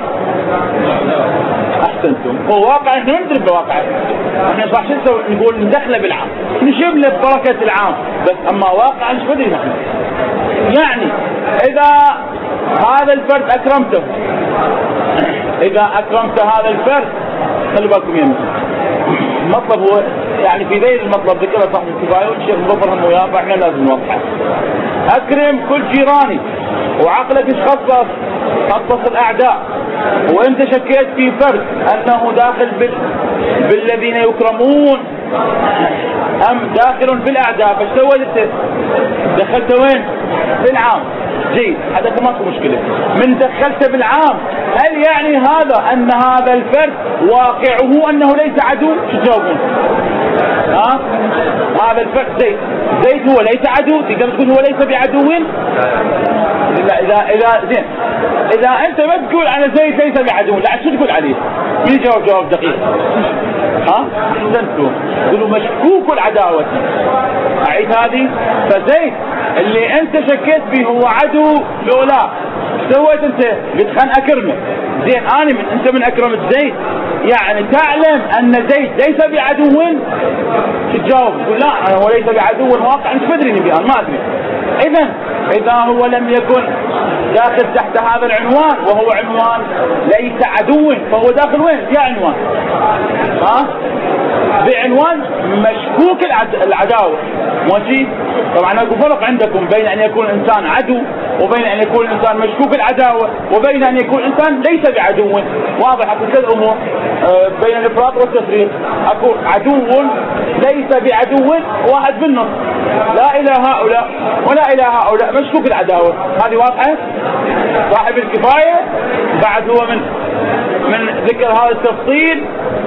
أحسنتم، هو واقع، احنا ندري بواقع، احنا صح شو نسوي؟ نقول ندخله بالعام، نجيب له بركة العام، بس أما واقعا ايش بدري نحن؟ يعني إذا هذا الفرد أكرمته، إذا أكرمت هذا الفرد، خلوا بالكم يمين المطلب هو يعني في ذيل المطلب ذكره صاحب الكفاية والشيخ مظفر هم وياه، فاحنا لازم نوضحه. أكرم كل جيراني، وعقلك ايش خصص؟ خصص الأعداء، وأنت شكيت في فرد أنه داخل بال... بالذين يكرمون أم داخل في الأعداء، فايش سويت أنت؟ دخلت وين؟ بالعام. جيد، هذا ماكو مشكلة. من دخلت بالعام، هل يعني هذا أن هذا الفرد واقعه أنه ليس عدو؟ شو تجاوبون؟ ها؟ هذا الفرد زيد، زيد هو ليس عدو، تقدر تقول هو ليس بعدو؟ لا، إذا إذا زين، إذا أنت ما تقول على زيد ليس بعدو، لا شو تقول عليه؟ مين يجاوب جواب دقيق؟ ها؟ أحسنتم، تقولوا مشكوك العداوة. أعيد هذه، فزيد اللي أنت شكيت به هو عدو لو لا، سويت أنت؟ قلت خلنا أكرمه. زين، أنا من أنت من أكرمت زيد، يعني تعلم أن زيد ليس بعدو، تجاوب تقول لا هو ليس بعدو واقع، أنت تدري نبي أنا ما أدري. إذا إذا هو لم يكن داخل تحت هذا العنوان وهو عنوان ليس عدو، فهو داخل وين؟ في عنوان ها؟ بعنوان مشكوك العداوة. ماشي؟ طبعا اكو فرق عندكم بين ان يكون انسان عدو وبين ان يكون انسان مشكوك العداوة وبين ان يكون انسان ليس بعدو. واضح اكو ثلاث امور بين الافراط والتفريط. اكو عدو ليس بعدو، واحد بالنص، لا الى هؤلاء ولا الى هؤلاء، مشكوك العداوة. هذه واضحة. صاحب الكفاية بعد هو من من ذكر هذا التفصيل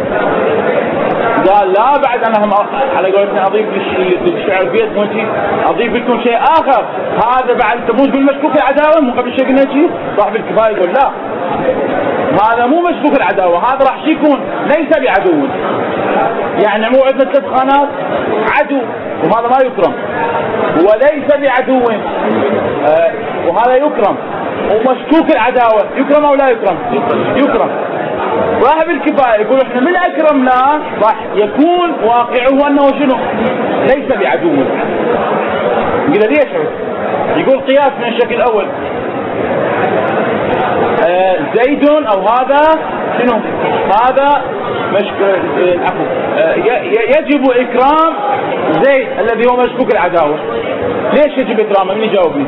قال لا بعد انا هم على قولتنا اضيف للشعر بيت ماشي، اضيف لكم شيء اخر. هذا بعد تفوز بالمشكوك العداوه، مو قبل شيء قلنا شيء. صاحب الكفايه يقول لا، هذا مو مشكوك العداوه، هذا راح يكون ليس بعدو. يعني مو عندنا ثلاث خانات، عدو وهذا ما يكرم، وليس بعدو آه وهذا يكرم، ومشكوك العداوه يكرم او لا يكرم؟ يكرم. صاحب الكفاية يقول احنا من اكرمناه راح يكون واقعه انه شنو؟ ليس بعدو. يقول ليش؟ يقول قياس من الشكل الاول، آه زيد او هذا شنو؟ هذا مشكوك عفوا آه يجب اكرام زيد الذي هو مشكوك العداوة. ليش يجب اكرامه؟ من يجاوبني؟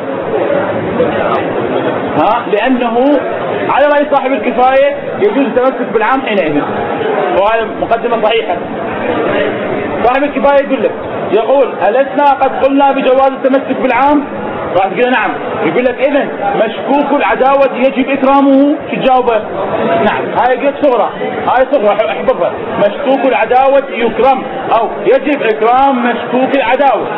ها؟ لانه على رأي صاحب الكفاية يجوز التمسك بالعام حينئذ، وهذه مقدمة صحيحة. صاحب الكفاية يقول لك، يقول ألسنا قد قلنا بجواز التمسك بالعام؟ راح تقول نعم. يقول لك إذن مشكوك العداوة يجب إكرامه، شو تجاوبه؟ نعم. هاي قلت صغرى، هاي صغرى احفظها. مشكوك العداوة يكرم أو يجب إكرام مشكوك العداوة.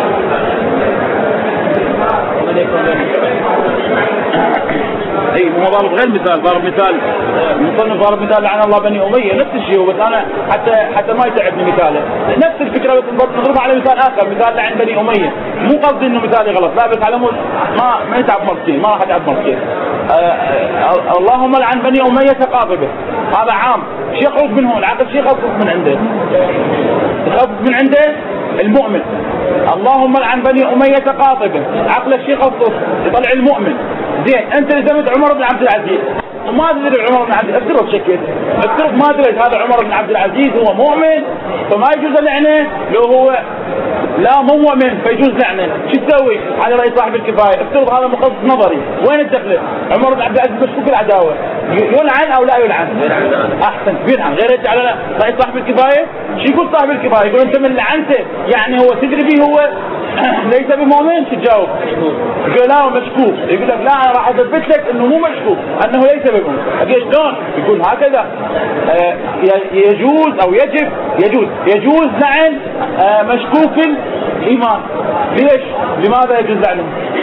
اي مو ضارب غير مثال، ضارب مثال مصنف ضارب مثال لعن الله بني اميه، نفس الشيء. بس انا حتى حتى ما يتعبني مثاله، نفس الفكره بس نضربها على مثال اخر، مثال لعن بني اميه. مو قصدي انه مثالي غلط، لا بس على مود ما ما يتعب مرتين، ما راح اتعب مرتين. اللهم لعن بني اميه قاضبه، هذا عام. شو يخرج من هون؟ العقل شو يخفف من عنده؟ يخفف من عنده المؤمن. اللهم لعن بني أمية قاطبة، عقل الشيخ الصوف يطلع المؤمن. زين انت لزمت عمر بن عبد العزيز وما تدري عمر بن عبد العزيز، افترض شكل افترض ما دريت هذا عمر بن عبد العزيز هو مؤمن فما يجوز لعنه، لو هو لا مو مؤمن فيجوز لعنه، شو تسوي على رأي صاحب الكفاية؟ افترض هذا مخصص نظري، وين الدخله؟ عمر بن عبد العزيز مشكوك العداوة، يلعن او لا يلعن؟ احسن يلعن، غير على رأي صاحب الكفاية. شو يقول صاحب الكفاية؟ يقول انت من لعنته يعني هو تدري به هو ليس بمؤمن، شو تجاوب؟ يقول لا هو مشكوك، يقول لك لا انا راح اثبت لك انه مو مشكوك، انه ليس بمؤمن. اقول شلون؟ يقول هكذا آه يجوز او يجب يجوز يجوز لعن آه مشكوك الايمان. ليش؟ لماذا يجوز لعنه؟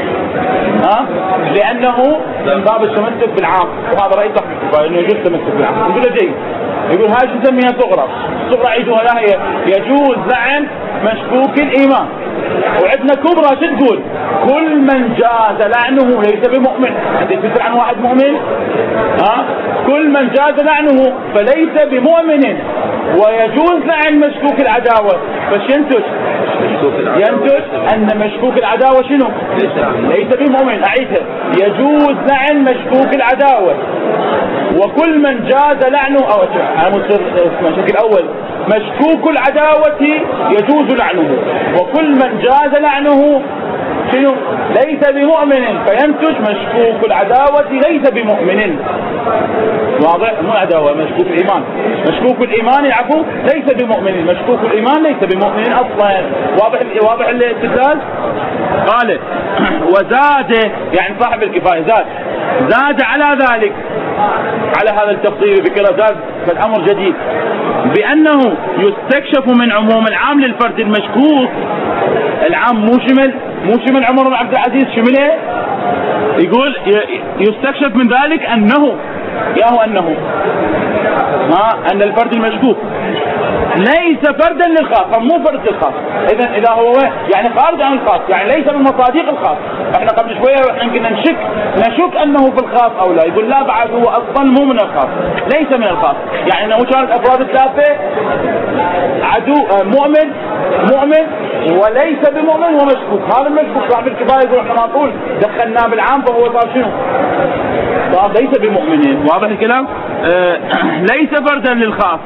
ها؟ أه؟ لانه من باب التمسك بالعام، وهذا راي صاحب الكفاية انه يجوز التمسك بالعام. يقول له جيد، يقول هاي شو نسميها صغرى، الصغرى عيدوها لا هي يجوز لعن مشكوك الايمان. وعندنا كبرى شو تقول؟ كل من جاز لعنه ليس بمؤمن. انت تسأل عن واحد مؤمن؟ ها؟ كل من جاز لعنه فليس بمؤمن ويجوز لعن مشكوك العداوة. فش ينتج؟ ينتج ان مشكوك العداوة شنو؟ ليس بمؤمن. اعيدها، يجوز لعن مشكوك العداوة وكل من جاز لعنه، او الشكل الاول مشكوك العداوة يجوز لعنه وكل من جاز لعنه شنو؟ ليس بمؤمن، فينتج مشكوك العداوة ليس بمؤمن. واضح؟ مو عداوة، مشكوك الإيمان، مشكوك الإيمان العفو ليس بمؤمن، مشكوك الإيمان ليس بمؤمن أصلا. واضح واضح الاستدلال؟ قال وزاد، يعني صاحب الكفاية زاد زاد على ذلك، على هذا التفصيل بكرة زاد فالأمر جديد، بأنه يستكشف من عموم العام للفرد المشكوك. العام مو شمل مو شمل عمر بن عبد العزيز، شمله يقول يستكشف من ذلك أنه ياهو أنه ما أن الفرد المشكوك ليس فردا للخاص، مو فرد للخاص. إذا إذا هو يعني خارج عن الخاص، يعني ليس من مصادق الخاص. احنا قبل شوية احنا كنا نشك نشك أنه في الخاص أو لا، يقول لا بعد هو أصلا مو من الخاص، ليس من الخاص، يعني أنه كانت أفراد الثلاثة عدو مؤمن مؤمن وليس بمؤمن ومشكوك. هذا المشكوك صاحب الكفاية يقول احنا ما نقول دخلناه بالعام فهو صار شنو؟ صار ليس بمؤمنين. واضح الكلام؟ آه ليس فردا للخاص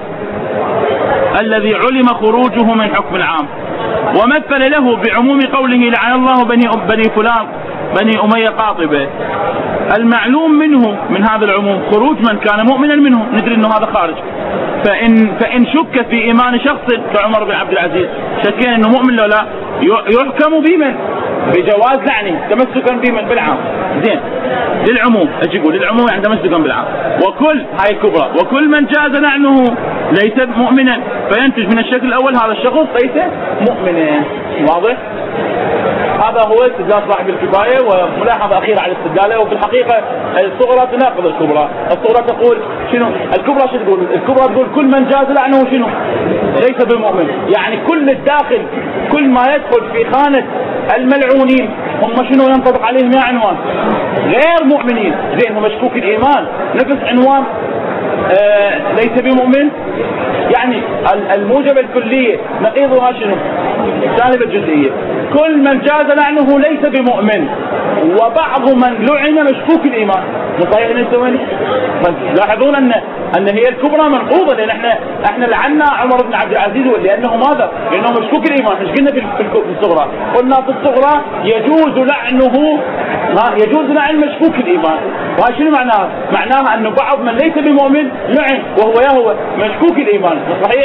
الذي علم خروجه من حكم العام، ومثل له بعموم قوله لعن الله بني بني فلان بني أمية قاطبة. المعلوم منه من هذا العموم خروج من كان مؤمنا منه، ندري انه هذا خارج. فإن فإن شك في إيمان شخص كعمر بن عبد العزيز، شكين انه مؤمن لو لا، يحكم بمن؟ بجواز لعنه تمسكا بمن؟ بالعام. زين للعموم، اجي يقول للعموم يعني تمسكا بالعام. وكل هاي الكبرى وكل من جاز لعنه ليس مؤمنا، فينتج من الشكل الاول هذا الشخص ليس مؤمنا. واضح؟ هذا هو استدلال صاحب الكفاية، وملاحظة أخيرة على استدلاله. وفي الحقيقة الصغرى تناقض الكبرى. الصغرى تقول شنو؟ الكبرى شو تقول؟ الكبرى تقول كل من جاز لعنه شنو؟ ليس بالمؤمن، يعني كل الداخل كل ما يدخل في خانة الملعونين هم شنو ينطبق عليهم يا عنوان؟ غير مؤمنين. زين هم مشكوك الإيمان نفس عنوان آه ليس بمؤمن، يعني الموجبة الكلية نقيضها شنو؟ الجانب الجزئية. كل من جاز لعنه ليس بمؤمن وبعض من لعن مشكوك الإيمان. صحيح نسوي؟ لاحظون أن أن هي الكبرى منقوضة، لأن احنا احنا لعنا عمر بن عبد العزيز لأنه ماذا؟ لأنه مشكوك الإيمان. ايش قلنا في الصغرى؟ قلنا في الصغرى يجوز لعنه، ها يجوز لعن مشكوك الإيمان. وهذا شنو معناها؟ معناها أنه بعض من ليس بمؤمن لعن وهو يا هو مشكوك الإيمان. صحيح؟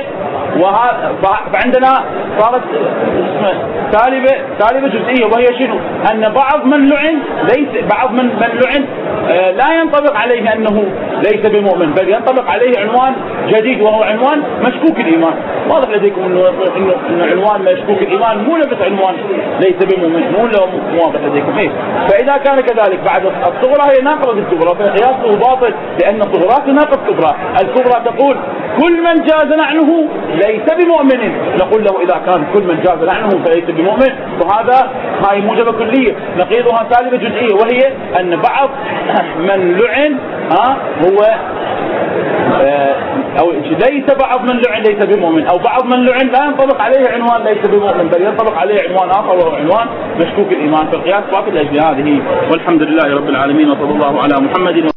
فعندنا صارت سالبة سالبة جزئية، وهي شنو؟ أن بعض من لعن ليس بعض من من لعن آه لا ينطبق عليه أنه ليس بمؤمن، بل ينطبق عليه عنوان جديد وهو عنوان مشكوك الإيمان. واضح لديكم إنه إنه عنوان مشكوك الإيمان مو نفس عنوان ليس بمؤمن، مو واضح لديكم. إيه؟ فإذا كان كذلك بعد الصغرى هي ناقضة الكبرى، فقياسه باطل لأن الصغرى تناقض الكبرى. الكبرى تقول كل من جاز لعنه ليس بمؤمن، نقول له إذا كان كل من جاز لعنه فليس بمؤمن، وهذا هاي موجبة كلية نقيضها سالبة جزئية، وهي أن بعض من لعن ها هو آه أو ليس بعض من لعن ليس بمؤمن، أو بعض من لعن لا ينطبق عليه عنوان ليس بمؤمن، بل ينطبق عليه عنوان آخر وهو عنوان مشكوك الإيمان. فالقياس باطل لأجل هذه. والحمد لله رب العالمين، وصلى الله على محمد.